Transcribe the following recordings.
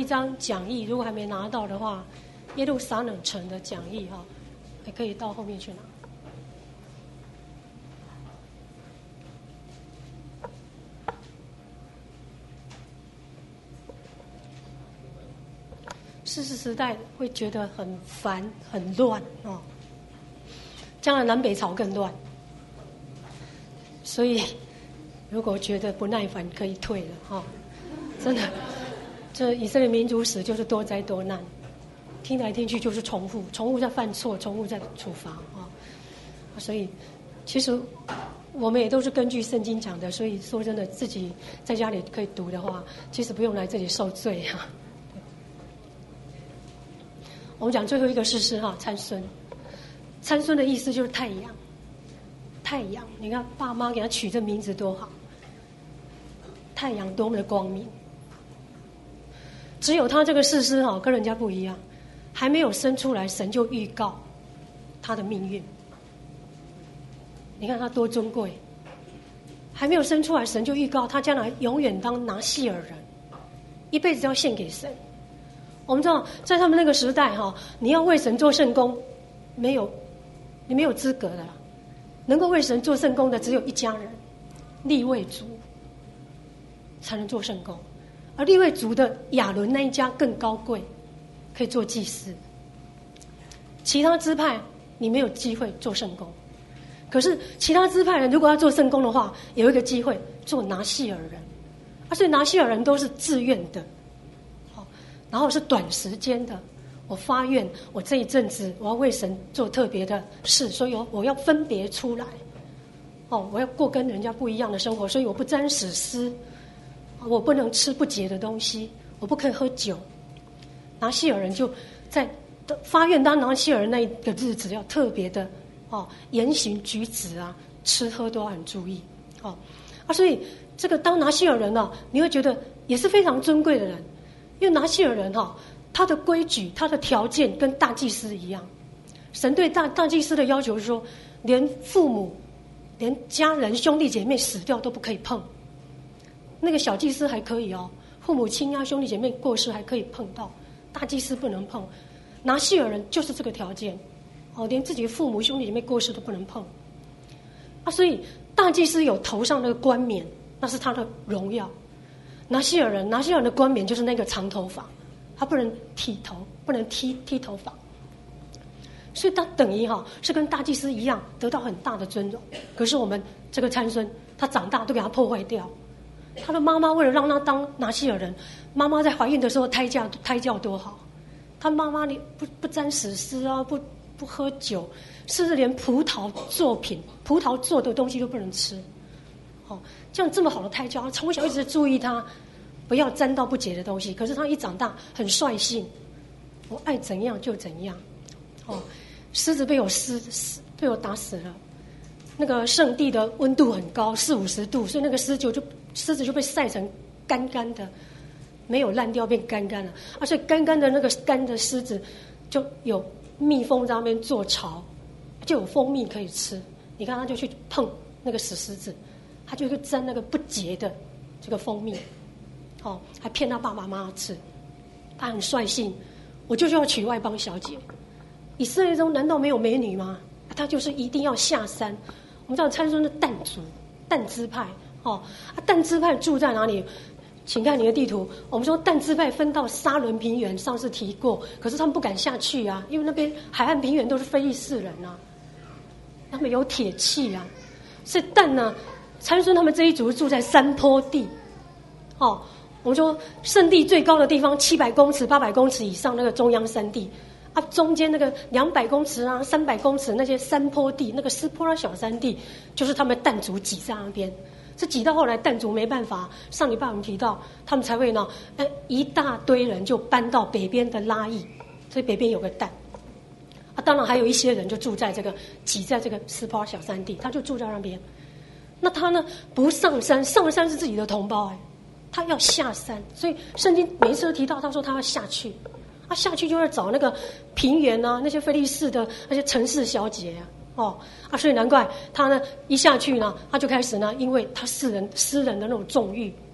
一张讲义，如果还没拿到的话，耶路撒冷城的讲义哈，也可以到后面去拿。士师时代会觉得很烦很乱哦，将来南北朝更乱，所以如果觉得不耐烦可以退了哈、哦，真的，这以色列民族史就是多灾多难，听来听去就是重复在犯错，重复在处罚啊、哦，所以其实我们也都是根据圣经讲的，所以说真的自己在家里可以读的话，其实不用来这里受罪啊。我们讲最后一个士师哈，参孙。参孙的意思就是太阳，太阳。你看爸妈给他取这名字多好，太阳多么的光明。只有他这个士师哈，跟人家不一样，还没有生出来，神就预告他的命运。你看他多尊贵，还没有生出来，神就预告他将来永远当拿细耳人，一辈子要献给神。我们知道，在他们那个时代哈，你要为神做圣工，你没有资格的啦。能够为神做圣工的只有一家人，利未族才能做圣工，而利未族的亚伦那一家更高贵，可以做祭司。其他支派你没有机会做圣工，可是其他支派人如果要做圣工的话，有一个机会做拿细耳人，所以拿细耳人都是自愿的。然后是短时间的，我发愿，我这一阵子我要为神做特别的事，所以我要分别出来，我要过跟人家不一样的生活，所以我不沾死尸，我不能吃不洁的东西，我不可以喝酒。拿细耳人就在发愿当拿细耳人那一个日子要特别的言行举止啊，吃喝都要很注意所以这个当拿细耳人你会觉得也是非常尊贵的人。因为拿细耳人他的规矩、他的条件跟大祭司一样。神对大祭司的要求是说，连父母、连家人、兄弟姐妹死掉都不可以碰。那个小祭司还可以父母亲啊、兄弟姐妹过世还可以碰到，大祭司不能碰。拿细耳人就是这个条件连自己父母、兄弟姐妹过世都不能碰所以大祭司有头上那个冠冕，那是他的荣耀。拿细耳人的冠冕就是那个长头发，他不能剃头，不能剃头发，所以他等于是跟大祭司一样得到很大的尊荣。可是我们这个参孙，他长大都给他破坏掉。他的妈妈为了让他当拿细耳人，妈妈在怀孕的时候胎教多好，他妈妈你不沾死尸啊，不喝酒，甚至连葡萄做的东西都不能吃。这样这么好的胎教，从小一直注意他不要沾到不洁的东西。可是他一长大很率性，我爱怎样就怎样。狮子被我打死了。那个圣地的温度很高，40-50度，所以那个狮子就被晒成干干的，没有烂掉，变干干了。所以干干的那个干的狮子就有蜜蜂在那边做巢，就有蜂蜜可以吃。你看他就去碰那个死狮子，他就会沾那个不洁的这个蜂蜜，还骗他爸爸妈妈吃。他很率性，我就是要娶外邦小姐。以色列中难道没有美女吗？他就是一定要下山。我们知道参孙的但支派，但支派住在哪里？请看你的地图。我们说但支派分到沙伦平原，上次提过，可是他们不敢下去啊，因为那边海岸平原都是非利士人啊，他们有铁器啊，所以但呢。参孙他们这一族住在山坡地，我们说圣地最高的地方700公尺、800公尺以上那个中央山地中间那个200公尺啊、300公尺那些山坡地，那个斯坡拉小山地，就是他们但族挤在那边。这挤到后来但族没办法，上礼拜我们提到，他们才会一大堆人就搬到北边的拉邑，所以北边有个但当然还有一些人就住在这个挤在这个斯坡拉小山地，他就住在那边。那他呢不上山，上山是自己的同胞他要下山，所以圣经每一次都提到，他说他要下去，下去就要找那个平原啊，那些非利士的那些城市小姐所以难怪他呢一下去呢，他就开始呢，因为他私人的那种纵欲，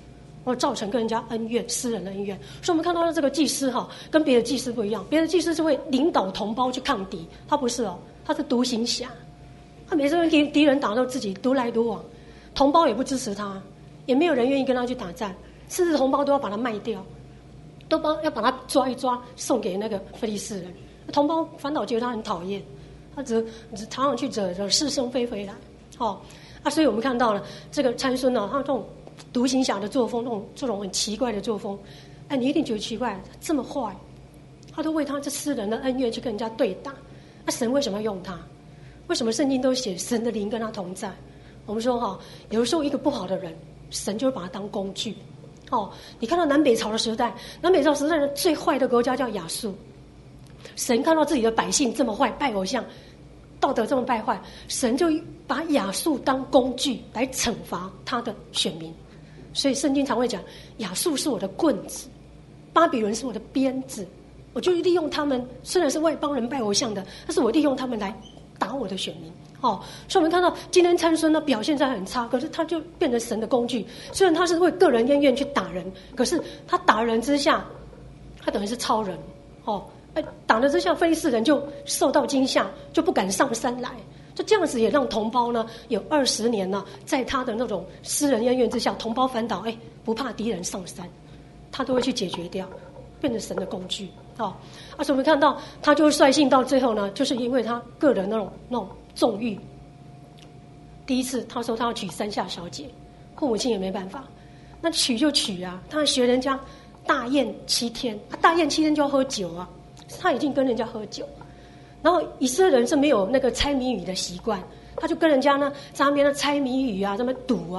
或造成跟人家恩怨、私人的恩怨。所以我们看到这个祭司跟别的祭司不一样，别的祭司是会领导同胞去抗敌，他不是他是独行侠，他每次跟敌人打都自己独来独往，同胞也不支持他，也没有人愿意跟他去打仗，甚至同胞都要把他卖掉，要把他抓一抓，送给那个非利士人。同胞反倒觉得他很讨厌，他只常常去惹是生非回来。所以我们看到了这个参孙他这种独行侠的作风，这种很奇怪的作风，你一定觉得奇怪，这么坏，他都为他这私人的恩怨去跟人家对打，神为什么要用他？为什么圣经都写神的灵跟他同在？我们说有的时候一个不好的人，神就会把他当工具。你看到南北朝的时代，南北朝时代的最坏的国家叫亚述，神看到自己的百姓这么坏，拜偶像，道德这么败坏，神就把亚述当工具来惩罚他的选民。所以圣经常会讲，亚述是我的棍子，巴比伦是我的鞭子，我就利用他们，虽然是外邦人拜偶像的，但是我利用他们来打我的选民。所以我们看到今天参孙表现在很差，可是他就变成神的工具。虽然他是为个人恩怨去打人，可是他打人之下，他等于是超人。打了之下，非利士人就受到惊吓，就不敢上山来。就这样子也让同胞呢有20年呢，在他的那种私人恩怨之下，同胞反倒不怕敌人上山，他都会去解决掉，变成神的工具。所以我们看到他就率性到最后呢，就是因为他个人那种纵欲。第一次他说他要娶山下小姐，父母亲也没办法，那娶就娶啊，他学人家大宴7天，大宴7天就要喝酒啊，他已经跟人家喝酒。然后以色列人是没有那个猜谜语的习惯，他就跟人家呢在那边的猜谜语啊，这么赌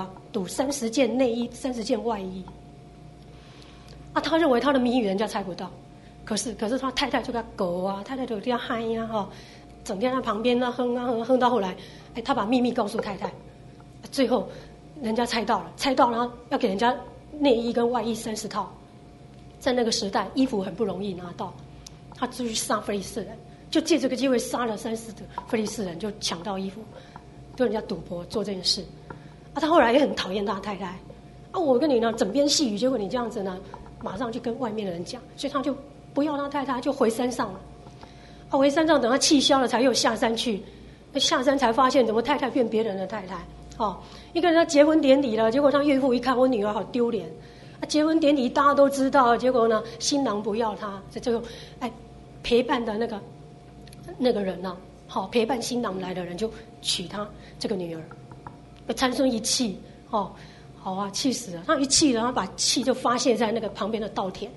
30件内衣，30件外衣。他认为他的谜语人家猜不到，可是他太太就跟他狗啊，太太就跟他嗨呀整天在旁边呢哼到后来，他把秘密告诉太太，最后人家猜到了，然后要给人家内衣跟外衣30套，在那个时代衣服很不容易拿到，他就去杀非利士人，就借这个机会杀了30个非利士人，就抢到衣服，跟人家赌博做这件事。他后来也很讨厌他太太，我跟你呢枕边细语，结果你这样子呢，马上就跟外面的人讲，所以他就不要他太太，就回山上了。回山上等他气消了，才又下山去。下山才发现，怎么太太变别人的太太？一个人他结婚典礼了，结果他岳父一看，我女儿好丢脸。结婚典礼大家都知道，结果呢，新郎不要他，最后陪伴的那个人呢，陪伴新郎来的人就娶他这个女儿。参孙一气，气死了！他一气了，他把气就发泄在那个旁边的稻田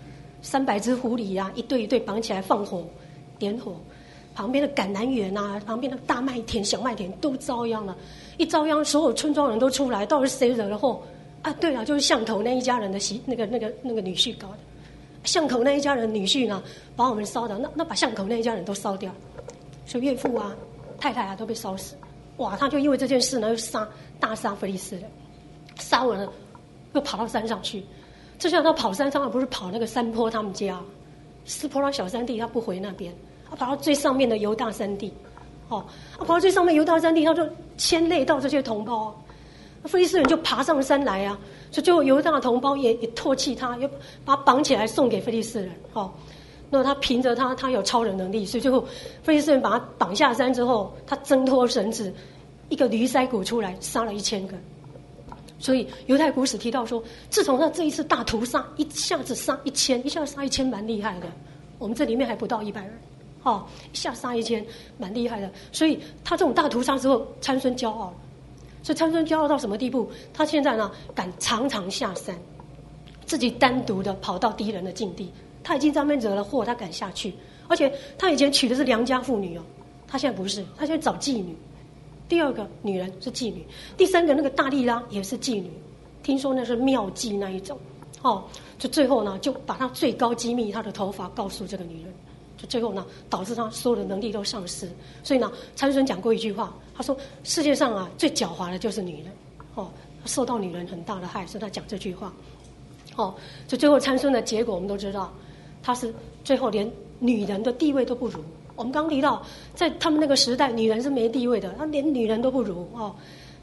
，300只狐狸啊，一对一对绑起来放火。点火，旁边的橄榄园啊，旁边的大麦田、小麦田都遭殃了。一遭殃，所有村庄人都出来，到底谁惹了祸？对了，就是巷口那一家人的那个女婿搞的。巷口那一家人女婿呢，把我们烧的，那把巷口那一家人都烧掉，所以岳父啊、太太啊都被烧死。他就因为这件事呢，又大杀非利士人，杀完了又跑到山上去。这下他跑山上，不是跑那个山坡他们家。斯波拉小山地，他不回那边，他跑到最上面的犹大山地，他跑到最上面犹大山地，他就牵累到这些同胞，非利士人就爬上山来啊，所以最后犹大的同胞也唾弃他，又把他绑起来送给非利士人，那他凭着他有超人能力，所以最后非利士人把他绑下山之后，他挣脱绳子，一个驴腮骨出来，杀了1000个。所以犹太古史提到说，自从他这一次大屠杀，一下子杀1000，一下子杀1000，蛮厉害的。我们这里面还不到100人，一下杀1000，蛮厉害的。所以他这种大屠杀之后，参孙骄傲了。所以参孙骄傲到什么地步？他现在呢，敢常常下山，自己单独的跑到敌人的境地。他已经在那边惹了祸，他敢下去。而且他以前娶的是良家妇女他现在不是，他现在找妓女。第2个女人是妓女，第3个那个大利拉也是妓女，听说那是妙妓那一种，就最后呢就把他最高机密他的头发告诉这个女人，就最后呢导致他所有的能力都丧失。所以呢，参孙讲过一句话，他说世界上最狡猾的就是女人，受到女人很大的害，所以他讲这句话，就最后参孙的结果我们都知道，他是最后连女人的地位都不如。我们刚提到，在他们那个时代，女人是没地位的，她连女人都不如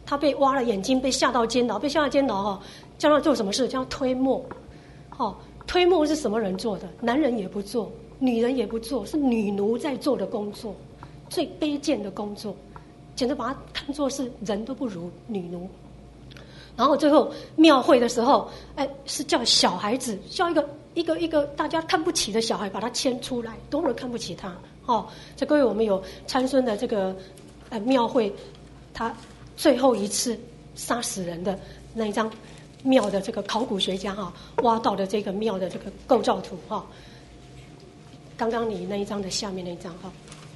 他被挖了眼睛，被下到监牢，叫他做什么事？叫他推磨。推磨是什么人做的？男人也不做，女人也不做，是女奴在做的工作，最卑贱的工作，简直把他看作是人都不如女奴。然后最后庙会的时候，是叫小孩子，叫一个大家看不起的小孩，把他牵出来，多么看不起他。这各位，我们有参孙的这个庙会，他最后一次杀死人的那一张庙的这个考古学家挖到的这个庙的这个构造图刚刚你那一张的下面那一张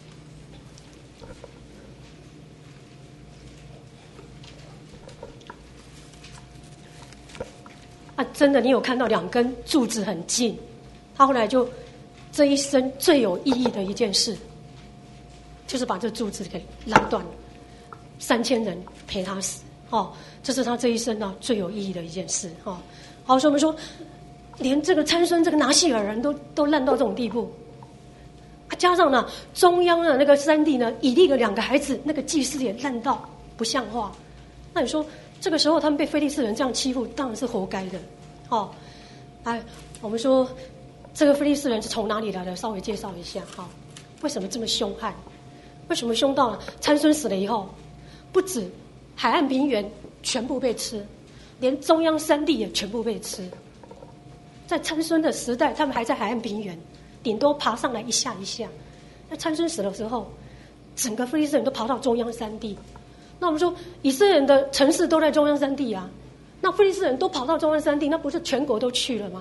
真的，你有看到2根柱子很近，他后来就这一生最有意义的一件事，就是把这柱子给拉断了，3000人陪他死这是他这一生最有意义的一件事好，所以我们说，连这个参孙这个拿细尔人都烂到这种地步加上呢中央的那个山地呢以利的2个孩子，那个祭司也烂到不像话。那你说这个时候他们被非利士人这样欺负，当然是活该的我们说这个非利士人是从哪里来的？稍微介绍一下为什么这么凶悍？为什么凶到参孙死了以后，不止海岸平原全部被吃，连中央山地也全部被吃。在参孙的时代，他们还在海岸平原，顶多爬上来一下一下。那参孙死的时候，整个非利士人都跑到中央山地。那我们说以色列人的城市都在中央山地啊，那非利士人都跑到中央山地，那不是全国都去了吗？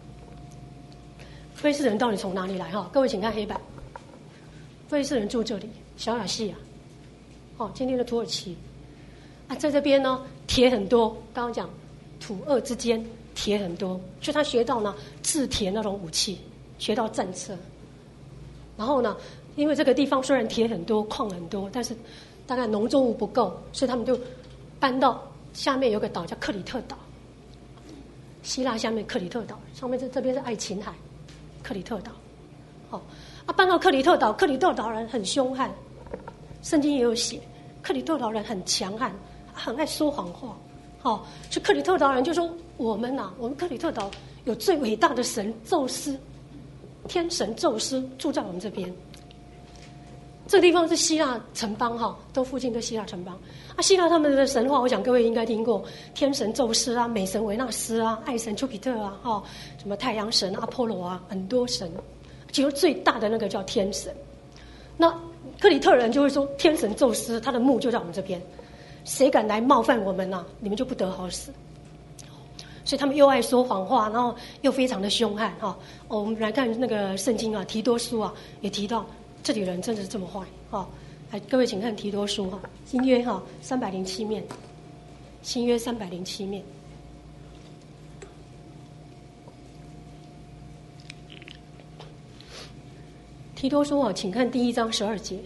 非利士人到底从哪里来各位请看黑板。非利士人住这里，小亚细亚今天的土耳其在这边呢铁很多，刚刚讲土俄之间铁很多，所以他学到呢制铁那种武器，学到战车。然后呢因为这个地方虽然铁很多矿很多，但是大概农作物不够，所以他们就搬到下面有个岛叫克里特岛，希腊下面克里特岛，上面这边是爱琴海，克里特岛搬到克里特岛，克里特岛人很凶悍，圣经也有写，克里特岛人很强悍，很爱说谎话所以克里特岛人就说我们克里特岛有最伟大的神宙斯，天神宙斯住在我们这边。这个地方是希腊城邦都附近的希腊城邦希腊他们的神话，我想各位应该听过，天神宙斯美神维纳斯爱神丘比特什么太阳神阿波罗很多神，其中最大的那个叫天神。那克里特人就会说，天神宙斯他的墓就在我们这边，谁敢来冒犯我们你们就不得好死。所以他们又爱说谎话，然后又非常的凶悍我们来看那个圣经提多书也提到这里人真的是这么坏各位请看提多书新约307面，新约307面。提多书请看第1章12节，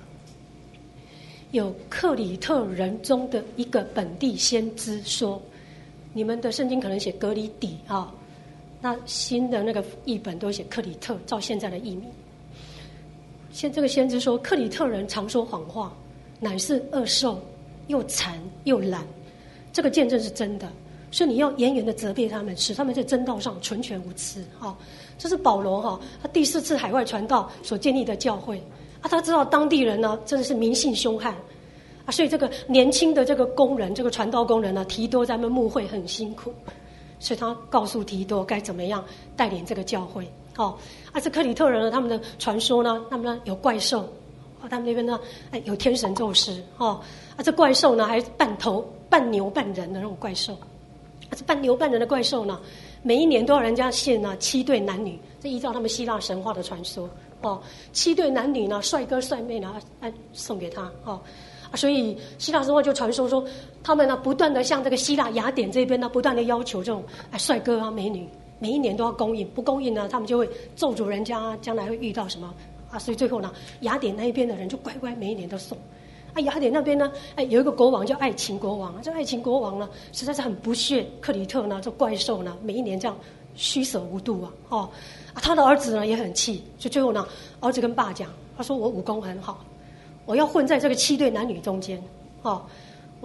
有克里特人中的一个本地先知说，你们的圣经可能写格里底那新的那个译本都写克里特，照现在的译名。这个先知说，克里特人常说谎话，乃是恶兽，又馋又懒。这个见证是真的，所以你要严严的责备他们，使他们在真道上纯全无疵这是保罗他第4次海外传道所建立的教会他知道当地人呢真的是民性凶悍所以这个年轻的这个工人，这个传道工人呢，提多在他们牧会很辛苦，所以他告诉提多该怎么样带领这个教会这克里特人呢，他们的传说呢，他们呢有怪兽他们那边呢有天神宙斯这怪兽呢还半牛半人的那种怪兽这半牛半人的怪兽呢，每一年都要人家献7对男女，这依照他们希腊神话的传说7对男女呢，帅哥帅妹呢送给他所以希腊神话就传说说，他们呢不断的向这个希腊雅典这边呢不断的要求这种帅哥美女，每一年都要供应，不供应呢他们就会咒诅人家将来会遇到什么所以最后呢雅典那一边的人就乖乖每一年都送雅典那边呢有一个国王叫爱琴国王，这爱琴国王呢实在是很不屑克里特呢这怪兽呢每一年这样虚舍无度他的儿子呢也很气，所以最后呢儿子跟爸讲，他说我武功很好，我要混在这个7对男女中间我要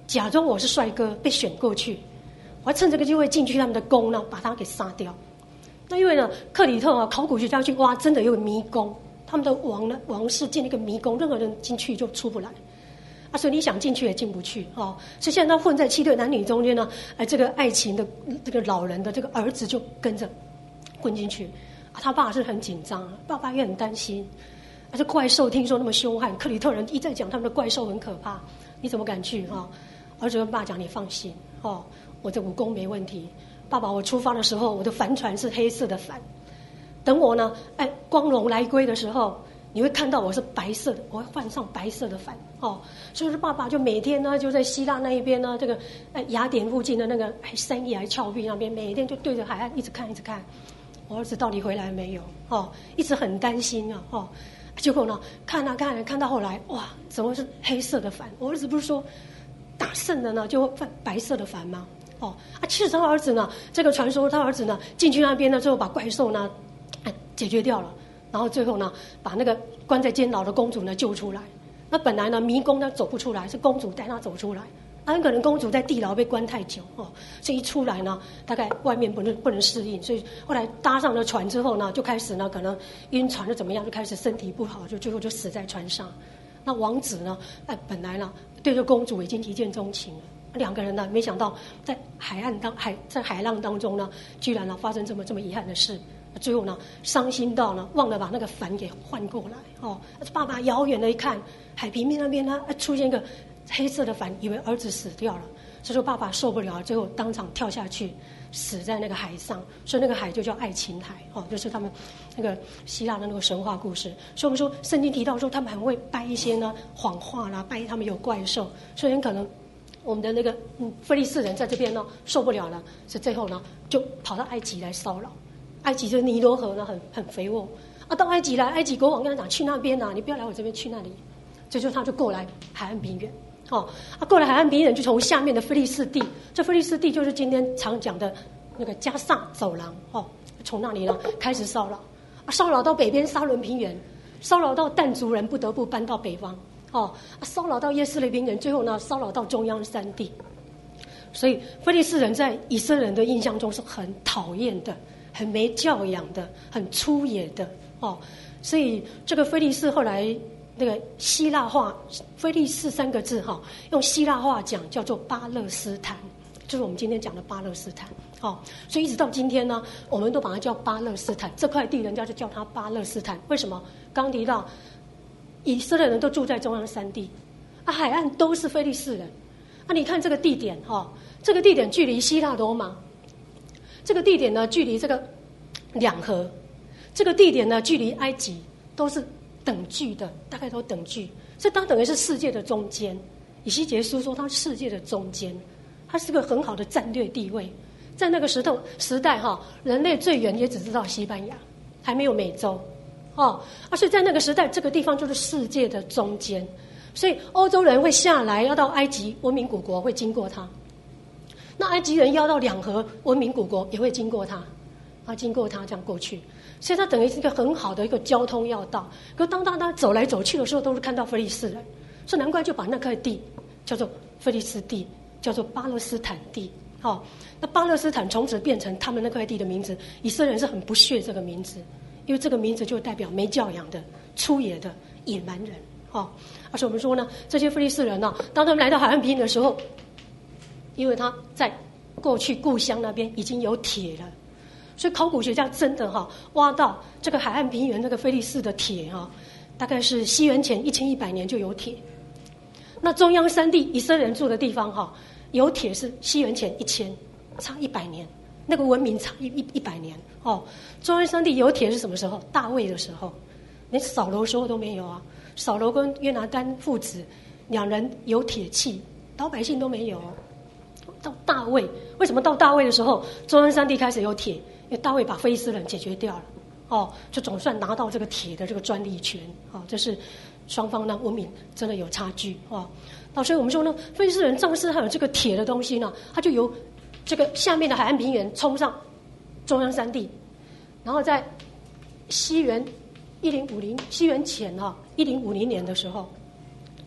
假装我是帅哥被选过去，我要趁这个机会进去他们的宫呢，把他给杀掉。那因为呢，克里特啊，考古学家去挖，真的有迷宫，他们的王室建了一个迷宫，任何人进去就出不来。啊，所以你想进去也进不去哦。所以现在他混在7对男女中间呢，这个爱情的这个老人的这个儿子就跟着混进去。啊，他爸是很紧张，爸爸也很担心。这怪兽听说那么凶悍，克里特人一再讲他们的怪兽很可怕，你怎么敢去哈？儿子跟爸讲，你放心哦，我的武功没问题。爸爸，我出发的时候，我的帆船是黑色的帆。等我呢，光荣来归的时候，你会看到我是白色的，我会换上白色的帆哦。所以说，爸爸就每天呢，就在希腊那一边呢，这个雅典附近的那个山崖峭壁那边，每天就对着海岸一直看，一直看。我儿子到底回来没有？哦，一直很担心啊，哦。结果呢，看啊看啊，看到后来，哇，怎么是黑色的帆？我儿子不是说打胜了呢，就换白色的帆吗？哦，其实他儿子呢，这个传说他儿子呢进去那边呢，最后把怪兽呢解决掉了，然后最后呢把那个关在监牢的公主呢救出来。那本来呢迷宫呢走不出来，是公主带他走出来。很可能公主在地牢被关太久哦，所以一出来呢，大概外面不能适应，所以后来搭上了船之后呢，就开始呢可能晕船了怎么样，就开始身体不好，就最后就死在船上。那王子呢，本来呢对这公主已经一见钟情了，两个人呢没想到在海浪当中呢，居然呢发生这么遗憾的事。最后呢，伤心到呢忘了把那个帆给换过来哦。爸爸遥远的一看，海平面那边呢出现一个黑色的帆，以为儿子死掉了，所以说爸爸受不了，最后当场跳下去，死在那个海上。所以那个海就叫爱琴海哦，就是他们那个希腊的那个神话故事。所以我们说圣经提到说他们很会掰一些呢谎话啦，掰他们有怪兽，所以很可能我们的那个非利士人在这边呢受不了了，所以最后呢就跑到埃及来骚扰。埃及就是尼罗河呢很肥沃啊，到埃及来，埃及国王跟他讲去那边啊，你不要来我这边，去那里。所以就他就过来海岸平原。哦，过来海岸平原就从下面的菲利士地，这菲利士地就是今天常讲的那个加萨走廊哦，从那里呢开始骚扰，骚扰到北边沙伦平原，骚扰到但族人不得不搬到北方哦，骚扰到耶斯雷平原，最后呢骚扰到中央山地。所以非利士人在以色列人的印象中是很讨厌的，很没教养的，很粗野的哦。所以这个非利士后来那个希腊话，非利士3个字哈，用希腊话讲叫做巴勒斯坦，就是我们今天讲的巴勒斯坦。哦，所以一直到今天呢，我们都把它叫巴勒斯坦，这块地人家就叫它巴勒斯坦。为什么？刚提到以色列人都住在中央山地，海岸都是非利士人。你看这个地点哈，这个地点距离希腊罗马，这个地点呢距离这个两河，这个地点呢距离埃及，都是等距的，大概都等距，这当等于是世界的中间。以西结书说它是世界的中间，它是个很好的战略地位。在那个时代哈，人类最远也只知道西班牙，还没有美洲哦。所以在那个时代，这个地方就是世界的中间，所以欧洲人会下来要到埃及文明古国，会经过它。那埃及人要到两河文明古国，也会经过它，经过它这样过去。所以它等于是一个很好的一个交通要道。可当他走来走去的时候，都是看到非利士人，所以难怪就把那块地叫做非利士地，叫做巴勒斯坦地。哦，那巴勒斯坦从此变成他们那块地的名字。以色列人是很不屑这个名字，因为这个名字就代表没教养的、粗野的野蛮人。哦，而且我们说呢，这些非利士人呢，当他们来到海岸平原的时候，因为他在过去故乡那边已经有铁了，所以考古学家真的挖到这个海岸平原那个非利士的铁大概是西元前1100年就有铁。那中央山地以色列人住的地方有铁是西元前1000，差100年，那个文明差100年哦。中央山地有铁是什么时候？大卫的时候，连扫罗时候都没有啊。扫罗跟约拿单父子两人有铁器，老百姓都没有。到大卫，为什么到大卫的时候中央山地开始有铁？因为大卫把非利士人解决掉了就总算拿到这个铁的这个专利权这是双方呢文明真的有差距所以我们说呢，非利士人仗势还有这个铁的东西呢，他就由这个下面的海岸平原冲上中央山地，然后在西元1050西元前1050年的时候，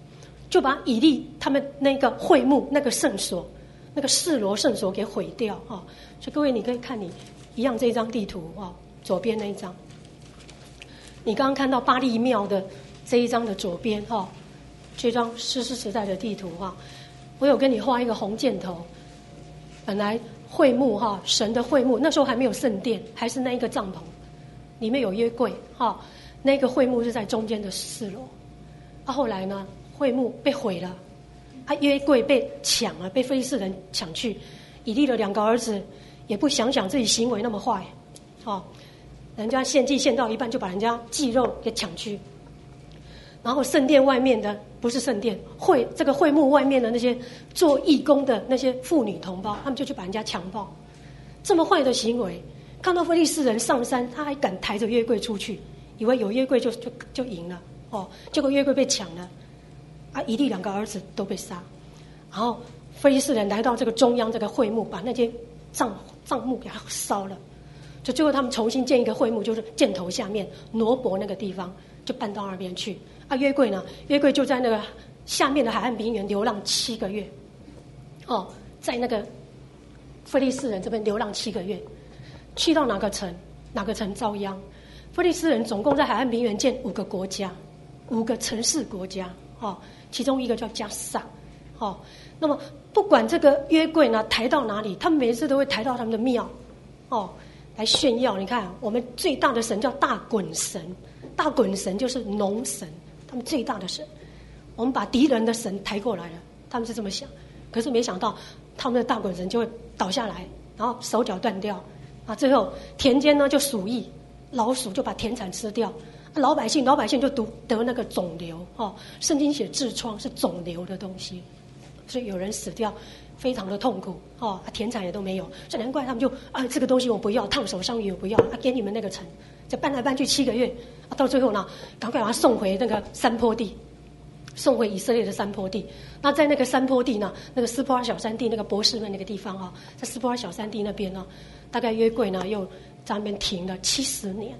就把以利他们那个会幕那个圣所，那个示罗圣所给毁掉啊！所以各位，你可以看你一样这一张地图啊，左边那一张。你刚刚看到巴力庙的这一张的左边哈，这张士师时代的地图哈，我有跟你画一个红箭头。本来会幕哈，神的会幕那时候还没有圣殿，还是那一个帐篷，里面有约柜哈，那个会幕是在中间的示罗。后来呢，会幕被毁了，约柜被抢了，被非利士人抢去。以利的2个儿子也不想想自己行为那么坏，人家献祭献到一半就把人家祭肉给抢去，然后圣殿外面的不是圣殿这个会幕外面的那些做义工的那些妇女同胞，他们就去把人家强暴，这么坏的行为，看到非利士人上山，他还敢抬着约柜出去，以为有约柜就赢了结果约柜被抢了，以利2个儿子都被杀，然后非利士人来到这个中央这个会幕，把那些帐幕给他烧了。就最后他们重新建一个会幕，就是箭头下面挪伯那个地方，就搬到那边去。约柜呢？约柜就在那个下面的海岸平原流浪7个月。在那个非利士人这边流浪7个月，去到哪个城？哪个城遭殃？非利士人总共在海岸平原建5个国家，5个城市国家。其中一个叫加萨。那么不管这个约柜呢抬到哪里，他们每次都会抬到他们的庙。来炫耀，你看我们最大的神叫大滚神，大滚神就是农神，他们最大的神。我们把敌人的神抬过来了，他们是这么想。可是没想到他们的大滚神就会倒下来，然后手脚断掉最后田间呢就鼠疫，老鼠就把田产吃掉，老百姓就得那个肿瘤圣经写痔疮是肿瘤的东西，所以有人死掉非常的痛苦田产也都没有，所以难怪他们就这个东西我不要，烫手山芋我不要给你们那个城，就搬来搬去7个月到最后呢，赶快把它送回那个山坡地，送回以色列的山坡地。那在那个山坡地呢，那个斯波尔小山地那个博士们那个地方在斯波尔小山地那边呢，大概约柜呢又在那边停了70年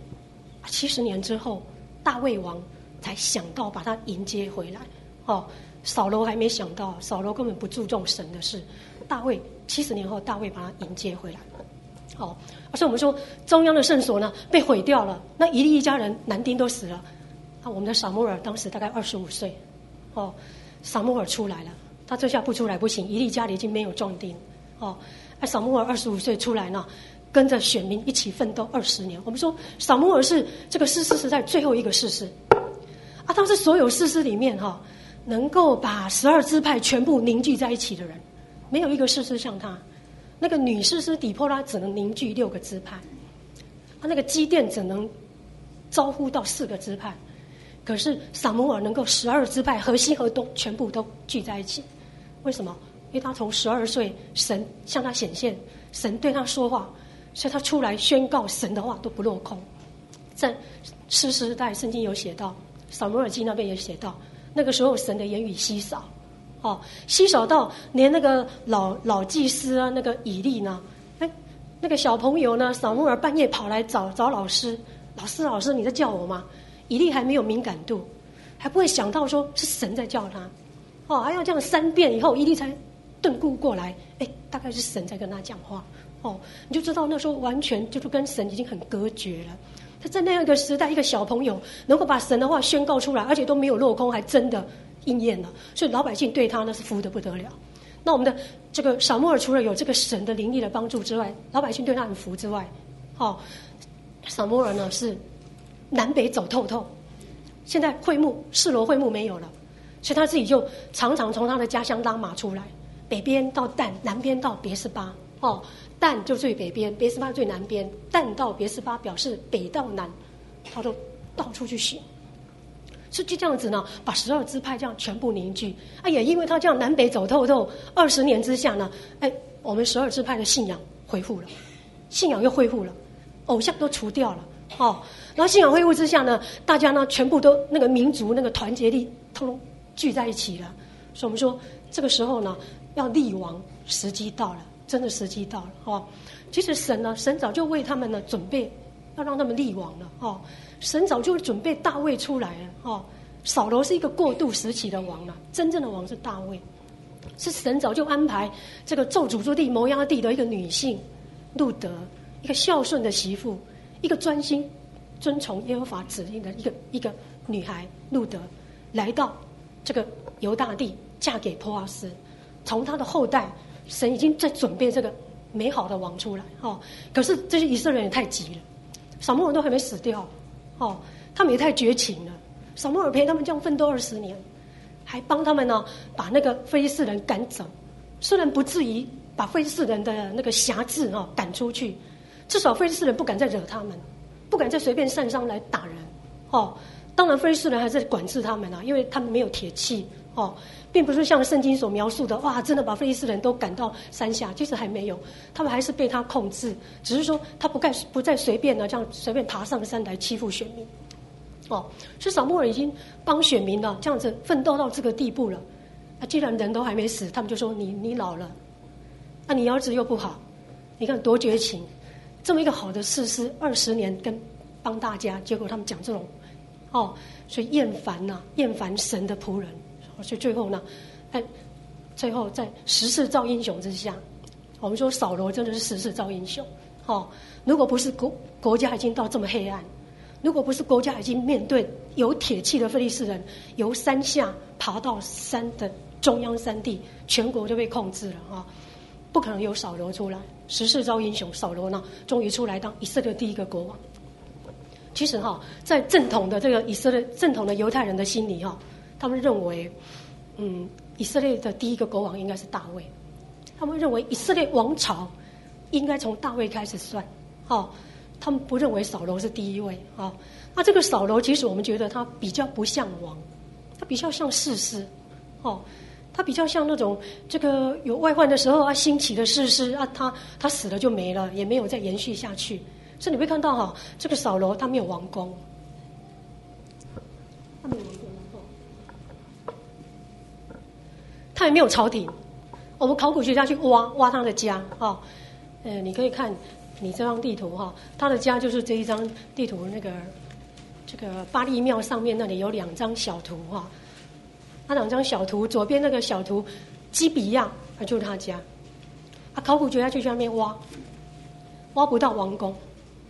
，70年之后，大卫王才想到把他迎接回来扫罗还没想到，扫罗根本不注重神的事。大卫70年后，大卫把他迎接回来。所以我们说中央的圣所呢被毁掉了，那以利一家人男丁都死了。我们的撒母耳当时大概25岁，撒母耳出来了，他这下不出来不行，以利家里已经没有壮丁撒母耳25岁出来呢，跟着选民一起奋斗20年。我们说撒母耳是这个士师时代最后一个士师他是所有士师里面能够把12支派全部凝聚在一起的人，没有一个士师像他。那个女士师底波拉只能凝聚6个支派，那个基甸只能招呼到4个支派，可是撒母耳能够12支派河西河东全部都聚在一起。为什么？因为他从12岁神向他显现，神对他说话，所以他出来宣告神的话都不落空。在士师时代圣经有写到，撒母耳记那边也写到，那个时候神的言语稀少稀少到连那个老祭司那个以利呢，那个小朋友呢，撒母耳半夜跑来找老师，老师你在叫我吗？以利还没有敏感度，还不会想到说是神在叫他还要这样3遍以后，以利才顿悟过来，大概是神在跟他讲话你就知道那时候完全就是跟神已经很隔绝了。他在那样一个时代，一个小朋友能够把神的话宣告出来，而且都没有落空，还真的应验了，所以老百姓对他呢是服得不得了。那我们的这个撒母耳除了有这个神的灵力的帮助之外，老百姓对他很服之外撒母耳呢是南北走透透。现在示罗会幕没有了，所以他自己就常常从他的家乡拉马出来，北边到但，南边到别是巴但就最北边，别是巴最南边，但到别是巴表示北到南，他都到处去行。所以就这样子呢，把12支派这样全部凝聚也因为他这样南北走透透20年之下呢，我们12支派的信仰恢复了，信仰又恢复了，偶像都除掉了然后信仰恢复之下呢，大家呢全部都那个民族那个团结力通通聚在一起了。所以我们说这个时候呢要立王，时机到了，真的时机到了其实神早就为他们呢准备要让他们立王了神早就准备大卫出来了扫罗是一个过渡时期的王了，真正的王是大卫，是神早就安排这个咒诅之地摩押地的一个女性路德，一个孝顺的媳妇，一个专心遵从耶和华指令的一个女孩路德，来到这个犹大地，嫁给波阿斯。从她的后代，神已经在准备这个美好的王出来。可是这些以色列人也太急了，扫摩尔都还没死掉，他们也太绝情了。扫摩尔陪他们这样奋斗20年，还帮他们呢把那个非利士人赶走。虽然不至于把非利士人的那个辖制赶出去，至少非利士人不敢再惹他们，不敢再随便上山来打人。当然非利士人还是管制他们因为他们没有铁器并不是像圣经所描述的哇，真的把非利士人都赶到山下，其实还没有，他们还是被他控制，只是说他不再随便这样随便爬上山来欺负选民。所以扫摩尔已经帮选民了，这样子奋斗到这个地步了。既然人都还没死，他们就说你老了，你儿子又不好，你看多绝情，这么一个好的士师，20年跟帮大家，结果他们讲这种，所以厌烦神的仆人，所以最后呢，最后在时势造英雄之下，我们说扫罗真的是时势造英雄。如果不是国家已经到这么黑暗。如果不是国家已经面对有铁器的非利士人，由山下爬到山的中央山地，全国就被控制了不可能有扫罗出来。时势造英雄，扫罗呢终于出来当以色列第一个国王。其实在正统的这个正统的犹太人的心里他们认为，以色列的第一个国王应该是大卫。他们认为以色列王朝应该从大卫开始算他们不认为扫罗是第一位那这个扫罗其实我们觉得他比较不像王，他比较像士师他比较像那种这个有外患的时候兴起的士师他死了就没了，也没有再延续下去。所以你会看到这个扫罗他没有王宫，他也没有朝廷。我们考古学家去挖他的家你可以看你这张地图他的家就是这一张地图，这个巴力庙上面那里有2张小图那2张小图，左边那个小图基比亚就是他家考古学家去那边挖不到王宫，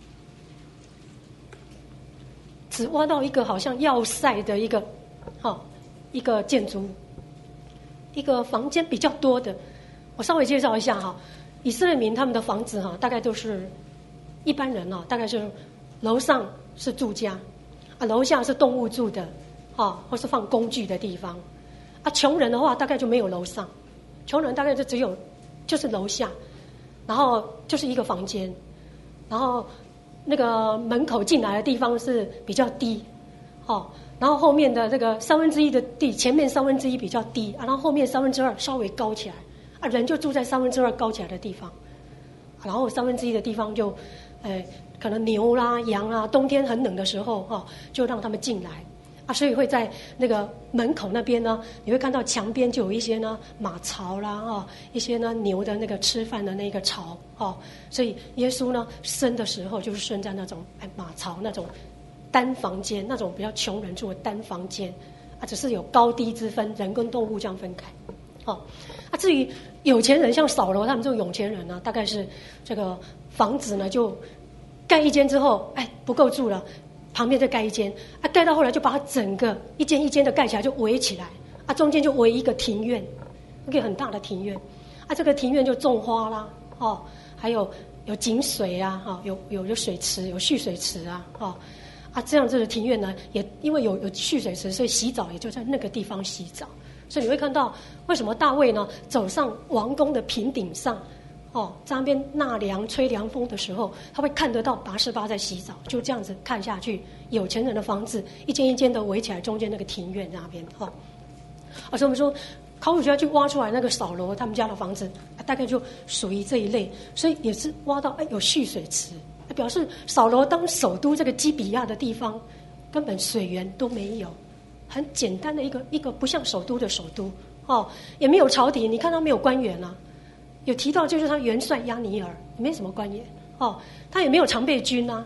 只挖到一个好像要塞的一个建筑物，一个房间比较多的。我稍微介绍一下以色列民他们的房子大概都是一般人大概是楼上是住家楼下是动物住的或是放工具的地方穷人的话大概就没有楼上，穷人大概就只有就是楼下，然后就是一个房间，然后那个门口进来的地方是比较低然后后面的这个1/3的地，前面1/3比较低然后后面2/3稍微高起来人就住在2/3高起来的地方，然后1/3的地方就，可能牛啦、羊啦，冬天很冷的时候就让他们进来所以会在那个门口那边呢，你会看到墙边就有一些呢马槽啦一些呢牛的那个吃饭的那个槽所以耶稣呢生的时候就是生在那种马槽那种单房间，那种比较穷人住的单房间只是有高低之分，人跟动物这样分开至于有钱人像扫罗他们这种有钱人呢，大概是这个房子呢就盖一间之后不够住了，旁边再盖一间盖到后来就把它整个一间一间的盖起来，就围起来中间就围一个庭院，一个很大的庭院这个庭院就种花啦还有井水有水池，有蓄水池这样子的庭院呢，也因为有蓄水池，所以洗澡也就在那个地方洗澡。所以你会看到为什么大卫呢走上王宫的平顶上在那边纳凉吹凉风的时候，他会看得到拔示巴在洗澡，就这样子看下去，有钱人的房子一间一间的围起来，中间那个庭院那边所以我们说考古学家去挖出来那个扫罗他们家的房子大概就属于这一类，所以也是挖到有蓄水池，表示扫罗当首都这个基比亚的地方根本水源都没有，很简单的一个不像首都的首都也没有朝廷，你看他没有官员有提到就是他元帅亚尼尔，没什么官员他也没有常备军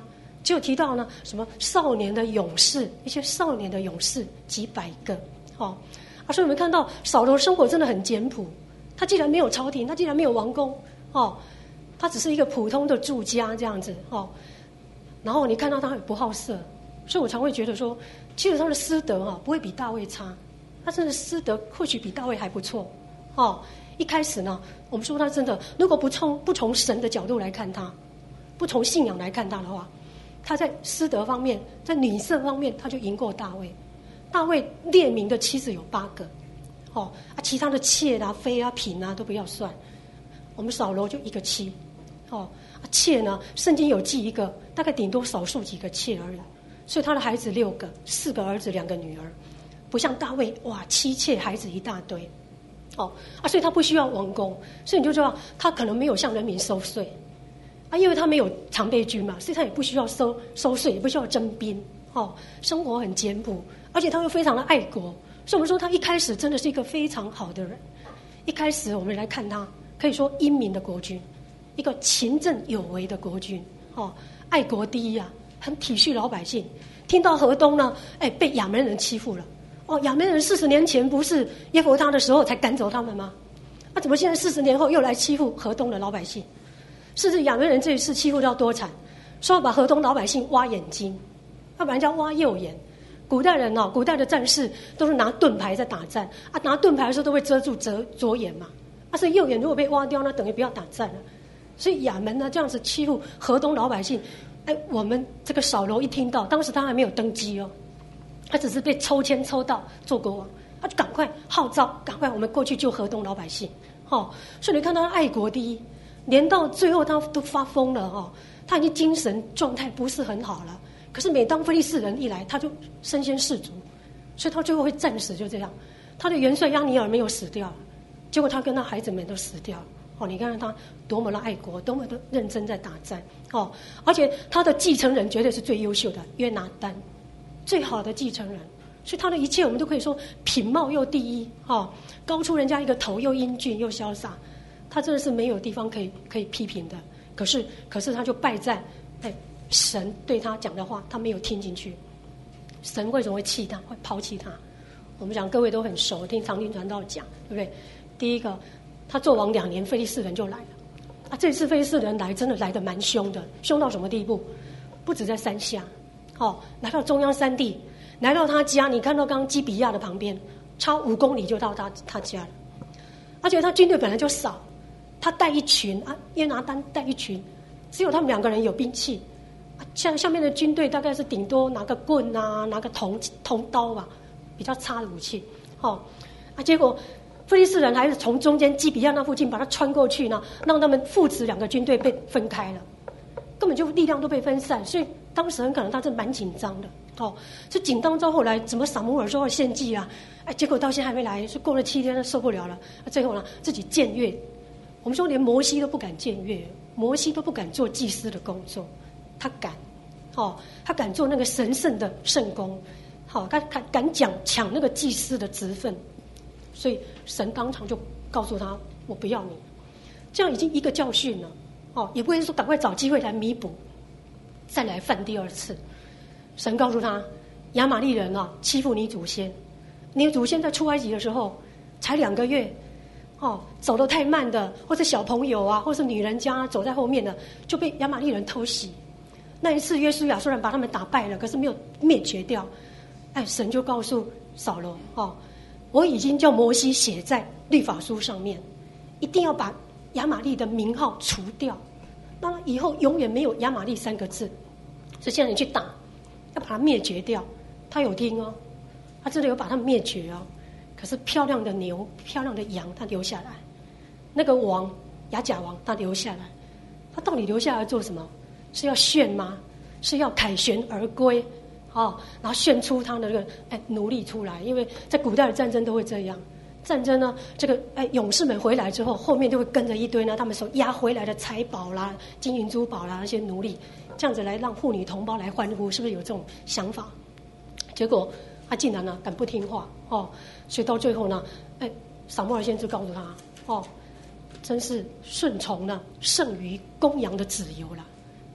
就提到呢什么少年的勇士，一些少年的勇士几百个，哦，所以我们看到扫罗生活真的很简朴，他既然没有朝廷，他既然没有王宫，哦，他只是一个普通的住家这样子，哦，然后你看到他很不好色，所以我常会觉得说，其实他的私德不会比大卫差，他真的私德或许比大卫还不错，哦，一开始呢，我们说他真的，如果不从神的角度来看他，不从信仰来看他的话，他在私德方面，在女色方面，他就赢过大卫。大卫列名的妻子有8个，哦，其他的妾啦、妃啊、嫔啊都不要算。我们扫罗就1个妻，哦，妾呢，圣经有记一个，大概顶多少数几个妾而已。所以他的孩子6个，4个儿子2个女儿，不像大卫，哇，妻妾孩子一大堆，哦，所以他不需要王宫，所以你就知道他可能没有向人民收税。因为他没有常备军嘛，所以他也不需要收税，也不需要征兵，哦，生活很简朴，而且他又非常的爱国，所以我们说他一开始真的是一个非常好的人。一开始我们来看他，可以说英明的国君，一个勤政有为的国君，哦，爱国第一啊，很体恤老百姓。听到河东呢，被亚扪人欺负了，哦，亚扪人40年前不是耶弗他的时候才赶走他们吗？怎么现在40年后又来欺负河东的老百姓？甚至亚扪人这一次欺负到多惨，说要把河东老百姓挖眼睛，要把人家挖右眼。古代人古代的战士都是拿盾牌在打战拿盾牌的时候都会遮住左眼嘛，所以右眼如果被挖掉，那等于不要打战了。所以亚扪呢这样子欺负河东老百姓，我们这个扫罗一听到，当时他还没有登基哦，他只是被抽签抽到做国王，他就赶快号召，赶快我们过去救河东老百姓，哦，所以你看他爱国第一。连到最后他都发疯了，他已经精神状态不是很好了。可是每当非利士人一来，他就身先士卒，所以他最后会战死。就这样，他的元帅押尼尔没有死掉，结果他跟他孩子们都死掉。你看看他多么的爱国，多么的认真在打战，而且他的继承人绝对是最优秀的约拿单，最好的继承人。所以他的一切我们都可以说品貌又第一，高出人家一个头，又英俊又潇洒。他真的是没有地方可以批评的，可是他就败在，神对他讲的话，他没有听进去。神为什么会弃他，会抛弃他？我们讲各位都很熟，听常听传道讲，对不对？第一个，他做王2年，非利士人就来了。这次非利士人来，真的来得蛮凶的，凶到什么地步？不止在山下，来到中央山地，来到他家，你看到刚刚基比亚的旁边，超5公里就到他家了。而且他军队本来就少。他带一群约拿单带一群，只有他们2个人有兵器，像下面的军队大概是顶多拿个棍啊，拿个铜刀吧，比较差的武器，结果非利士人还是从中间基比亚那附近把他穿过去呢，让他们父子2个军队被分开了，根本就力量都被分散，所以当时很可能他是蛮紧张的，就紧张到后来怎么撒母耳说要献祭啊，结果到现在还没来，就过了7天受不了了，最后呢自己僭越。我们说连摩西都不敢僭越，摩西都不敢做祭司的工作，他敢，他敢做那个神圣的圣工，他敢抢那个祭司的职分，所以神当场就告诉他，我不要你，这样已经一个教训了，也不会说赶快找机会来弥补，再来犯第2次。神告诉他，亚玛利人欺负你祖先，你的祖先在出埃及的时候才2个月。走得太慢的，或者小朋友或是女人家走在后面的，就被亚玛利人偷袭。那一次约书亚虽然把他们打败了，可是没有灭绝掉。神就告诉扫罗，我已经叫摩西写在律法书上面，一定要把亚玛利的名号除掉，那以后永远没有亚玛利3个字。所以现在你去打，要把它灭绝掉。他有听他真的有把他们灭绝可是漂亮的牛、漂亮的羊，他留下来；那个王亚甲王，他留下来。他到底留下来做什么？是要炫吗？是要凯旋而归？然后炫出他的那个奴隶出来。因为在古代的战争都会这样，战争呢，这个勇士们回来之后，后面就会跟着一堆呢，他们所押回来的财宝啦、金银珠宝啦那些奴隶，这样子来让妇女同胞来欢呼，是不是有这种想法？结果他竟然敢不听话所以到最后呢，撒母耳先知告诉他，真是顺从呢胜于公羊的脂油了，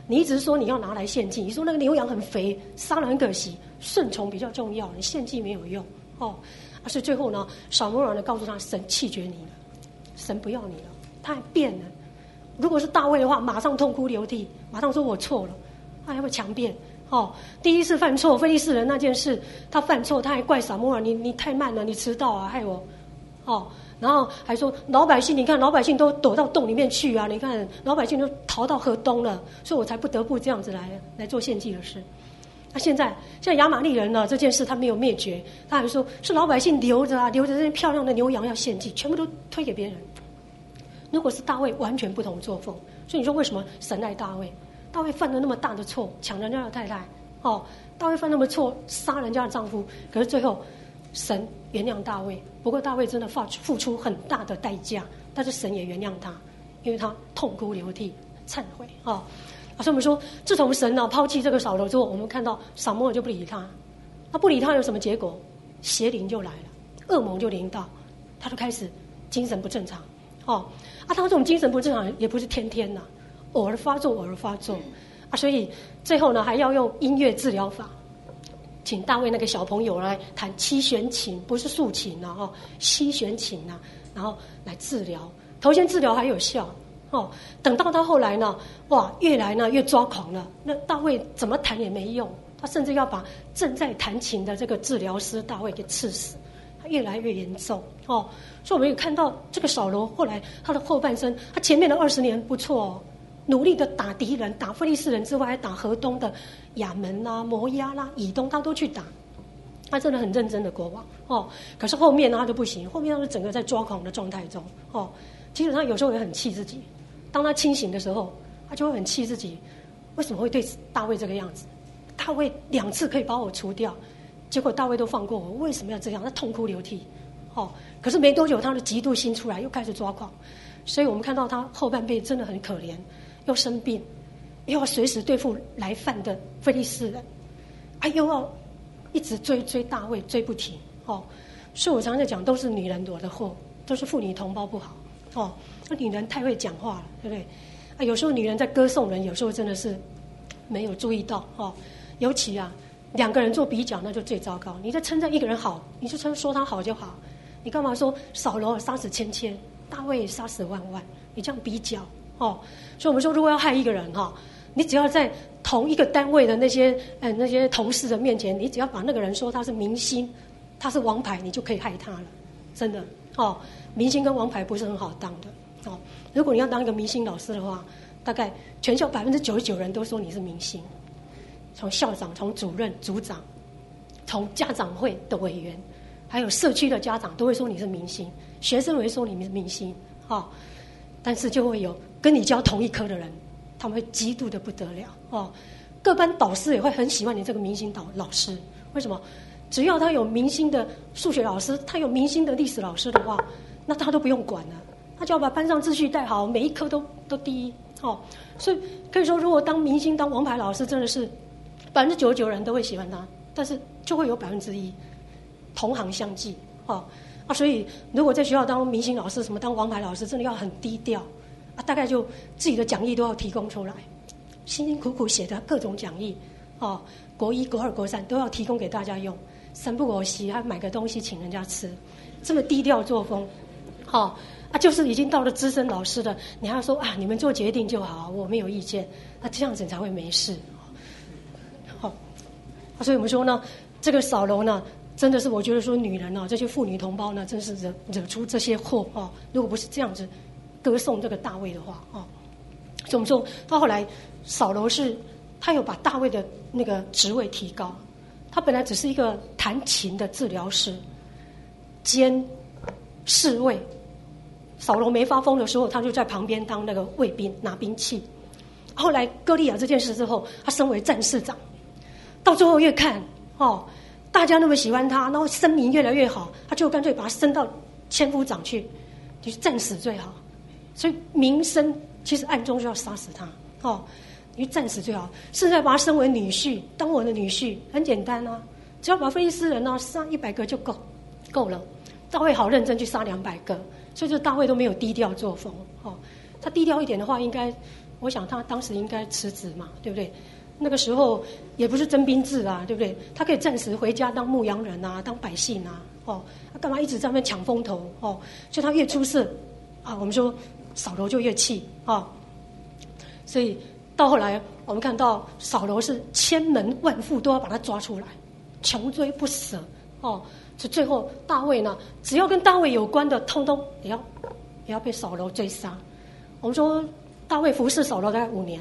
你一直说你要拿来献祭，你说那个牛羊很肥，杀了很可惜，顺从比较重要，你献祭没有用哦。所以最后呢，扫罗呢告诉他，神弃绝你了，神不要你了，他还变了。如果是大卫的话，马上痛哭流涕，马上说我错了，他还会强辩。第一次犯错，非利士人那件事，他犯错，他还怪撒母耳，你太慢了，你迟到啊，害我。然后还说老百姓，你看老百姓都躲到洞里面去啊，你看老百姓都逃到河东了，所以我才不得不这样子来做献祭的事。那现在亚玛力人呢，这件事他没有灭绝，他还说是老百姓留着这些漂亮的牛羊要献祭，全部都推给别人。如果是大卫，完全不同作风。所以你说为什么神爱大卫？大卫犯了那么大的错，抢人家的太太，大卫犯那么错，杀人家的丈夫，可是最后神原谅大卫。不过大卫真的付出很大的代价，但是神也原谅他，因为他痛哭流涕忏悔所以我们说，自从神抛弃这个扫罗之后，我们看到撒母耳就不理他，他不理他有什么结果？邪灵就来了，恶魔就临到，他就开始精神不正常他这种精神不正常也不是天天偶尔发作所以最后呢还要用音乐治疗法，请大卫那个小朋友来弹七弦琴，不是竖琴七弦琴然后来治疗。头先治疗还有效等到他后来呢，越来呢越抓狂了。那大卫怎么弹也没用，他甚至要把正在弹琴的这个治疗师大卫给刺死，他越来越严重所以我们也看到这个扫罗后来他的后半生，他前面的20年不错努力的打敌人，打非利士人之外，还打河东的亚门摩押以东，他都去打，他真的很认真的国王可是后面呢他就不行，后面他是整个在抓狂的状态中其实他有时候也很气自己，当他清醒的时候，他就会很气自己，为什么会对大卫这个样子？大卫2次可以把我除掉，结果大卫都放过我，为什么要这样？他痛哭流涕可是没多久他的嫉妒心出来，又开始抓狂。所以我们看到他后半辈真的很可怜，又生病，又要随时对付来犯的非利士人，又要一直追大卫，追不停所以我常常在讲，都是女人惹的祸，都是妇女同胞不好那女人太会讲话了，对不对有时候女人在歌颂人，有时候真的是没有注意到尤其2个人做比较，那就最糟糕。你在称赞一个人好，你就说他好就好，你干嘛说扫罗杀死千千，大卫杀死万万？你这样比较所以我们说，如果要害一个人你只要在同一个单位的那些同事的面前，你只要把那个人说他是明星，他是王牌，你就可以害他了，真的明星跟王牌不是很好当的如果你要当一个明星老师的话，大概全校99%人都说你是明星，从校长、从主任、组长，从家长会的委员，还有社区的家长都会说你是明星，学生会说你是明星但是就会有跟你教同一科的人，他们会嫉妒的不得了各班导师也会很喜欢你这个明星老师，为什么？只要他有明星的数学老师，他有明星的历史老师的话，那他都不用管了，他就要把班上秩序带好，每一科都第一所以可以说，如果当明星当王牌老师，真的是99%人都会喜欢他，但是就会有1%同行相忌所以如果在学校当明星老师，什么当王牌老师，真的要很低调大概就自己的讲义都要提供出来，辛辛苦苦写的各种讲义国1、国2、国3都要提供给大家用，三不五时还买个东西请人家吃，这么低调作风就是已经到了资深老师的，你还要说你们做决定就好，我没有意见，这样子你才会没事所以我们说呢，这个扫罗呢，真的是我觉得说女人这些妇女同胞呢，真是惹出这些祸如果不是这样子歌颂这个大卫的话所以我们说到后来，扫罗他有把大卫的那个职位提高，他本来只是一个弹琴的治疗师兼侍卫。扫罗没发疯的时候，他就在旁边当那个卫兵，拿兵器。后来歌利亚这件事之后，他升为战士长。到最后越看大家那么喜欢他，然后声名越来越好，他就干脆把他升到千夫长去，就是战死最好。所以名声其实暗中就要杀死他因为战死最好。现在把他升为女婿，当我的女婿很简单只要把非利士人杀100个就够了。大卫好认真去杀200个。所以这大卫都没有低调作风他低调一点的话，应该我想他当时应该辞职嘛，对不对？那个时候也不是征兵制啊，对不对？他可以暂时回家当牧羊人啊，当百姓啊，他干嘛一直在那边抢风头所以他越出事我们说扫罗就越气所以到后来我们看到扫罗是千门万户都要把他抓出来，穷追不舍就最后大卫呢，只要跟大卫有关的，通通也要被扫罗追杀。我们说大卫服侍扫罗大概5年，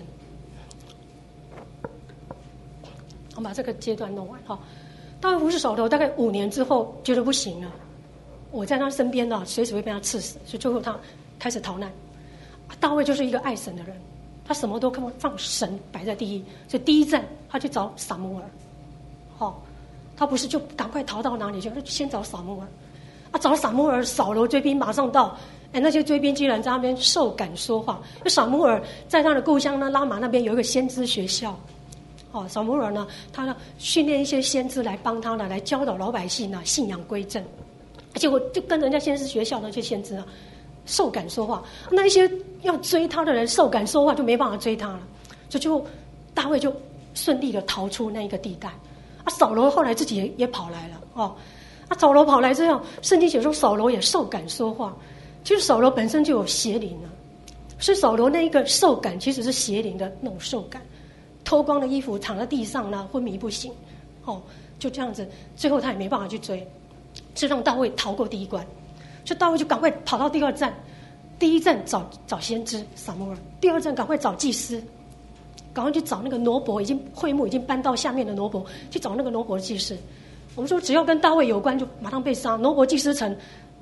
我们把这个阶段弄完大卫服侍扫罗大概5年之后，觉得不行了，我在他身边呢，随时会被他刺死，所以最后他开始逃难。大卫就是一个爱神的人，他什么都放神摆在第一，所以第一站他去找撒母耳他不是就赶快逃到哪里去，他就先找撒母耳找撒母耳，扫罗追兵马上到，那些追兵居然在那边受感说话。因为撒母耳在他的故乡呢，拉玛那边有一个先知学校撒母耳呢，他训练一些先知来帮他呢，来教导老百姓信仰归正。结果就跟人家先知学校那些先知受感说话，那一些要追他的人受感说话就没办法追他了，所以最后大卫就顺利的逃出那一个地带。扫罗后来自己也跑来了扫罗跑来这样，圣经写说扫罗也受感说话。其实扫罗本身就有邪灵所以扫罗那一个受感其实是邪灵的那种受感，脱光了衣服躺在地上昏迷不醒就这样子，最后他也没办法去追，就让大卫逃过第一关。所以大卫就赶快跑到第2站，第一站找先知撒母耳，第2站赶快找祭司，赶快去找那个挪伯，会幕已经搬到下面的挪伯，去找那个挪伯祭司。我们说只要跟大卫有关就马上被杀，挪伯祭司城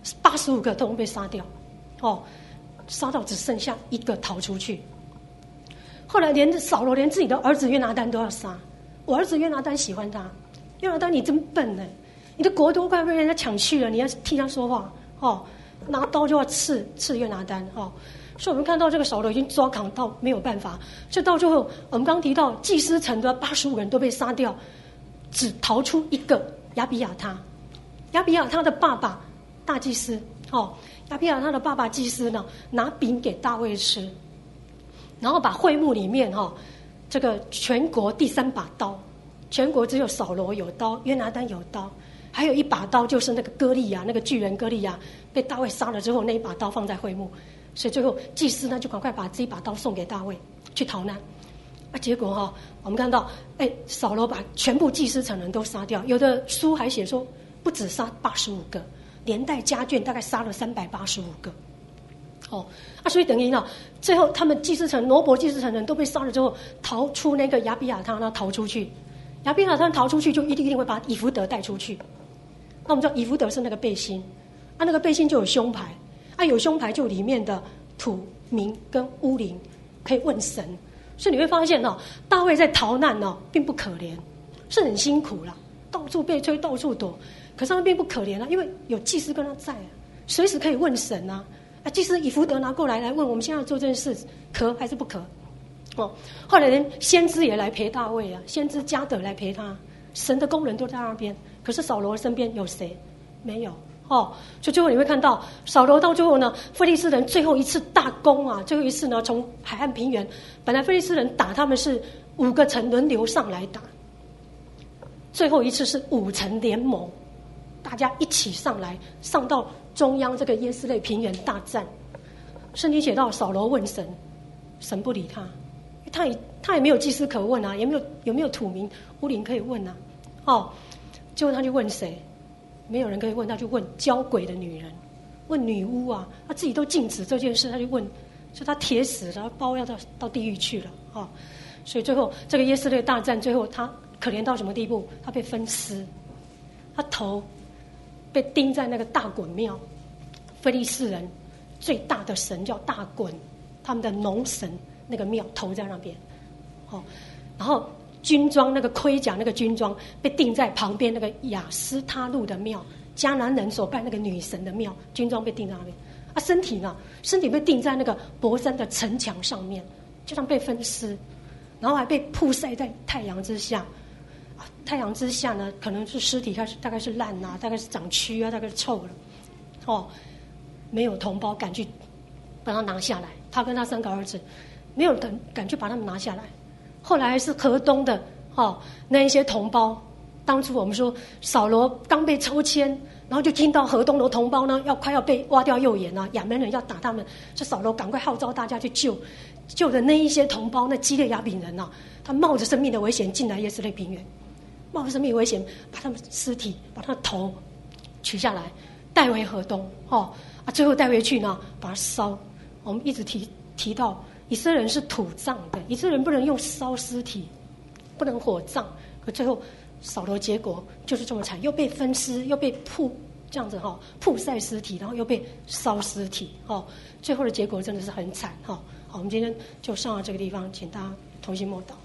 85个都被杀掉杀到只剩下1个逃出去。后来扫罗连自己的儿子约拿单都要杀。我儿子约拿单喜欢他，约拿单你真笨你的国都快被人家抢去了，你要替他说话拿刀就要刺约拿单所以我们看到这个扫罗已经抓扛到没有办法，所以到最后我们刚提到祭司城的85人都被杀掉，只逃出1个亚比亚他。亚比亚他的爸爸大祭司亚比亚他的爸爸祭司呢，拿饼给大卫吃，然后把会幕里面这个全国第3把刀，全国只有扫罗有刀，约拿单有刀，还有1把刀就是那个歌利亚，那个巨人歌利亚被大卫杀了之后，那1把刀放在会幕，所以最后祭司呢就赶快把这1把刀送给大卫去逃难。结果我们看到扫罗把全部祭司城人都杀掉，有的书还写说不止杀85个，连带家眷大概杀了385个所以等于最后他们祭司城挪伯祭司城人都被杀了之后，逃出那个亚比亚他逃出去，亚比亚他逃出去就一定会把以弗得带出去。那我们知道以弗得是那个背心那个背心就有胸牌有胸牌就里面的土民跟乌灵可以问神。所以你会发现大卫在逃难并不可怜，是很辛苦啦，到处被追到处躲，可是他并不可怜因为有祭司跟他在随时可以问神祭司以弗得拿过来问我们现在做这件事可还是不可后来连先知也来陪大卫先知加得来陪他，神的工人都在那边，可是扫罗身边有谁？没有所以最后你会看到扫罗到最后呢，非利士人最后一次大攻最后一次呢，从海岸平原，本来非利士人打他们是5个城轮流上来打，最后一次是5城联盟，大家一起上来，上到中央这个耶斯列平原大战。圣经写到扫罗问神，神不理他，他也没有祭司可问有没有土民乌灵可以问结果他就问谁？没有人可以问，他就问交鬼的女人，问女巫他自己都禁止这件事，他就问，所以他铁死，然后包要到地狱去了所以最后这个耶斯列大战，最后他可怜到什么地步？他被分尸，他头被钉在那个大衮庙，非利士人最大的神叫大衮，他们的农神那个庙头在那边然后军装那个盔甲那个军装被钉在旁边那个亚斯他路的庙，迦南人所拜那个女神的庙，军装被钉在那边身体被钉在那个博山的城墙上面，就像被分尸，然后还被曝晒在太阳之下太阳之下呢，可能是尸体大概是烂大概是长蛆大概是臭了没有同胞赶去把他拿下来，他跟他3个儿子没有人敢去把他们拿下来。后来是河东的那一些同胞，当初我们说扫罗刚被抽签，然后就听到河东的同胞呢快要被挖掉右眼啊，亚扪人要打他们，这扫罗赶快号召大家去救的那一些同胞，那基列雅比人啊，他冒着生命的危险进来耶斯列平原，冒着生命危险把他们尸体把他的头取下来带回河东最后带回去呢把它烧。我们一直提到以色列人是土葬的，以色列人不能用烧尸体，不能火葬，可最后扫罗结果就是这么惨，又被分尸，又被这样子曝晒尸体，然后又被烧尸体最后的结果真的是很惨我们今天就上到这个地方，请大家同心默祷。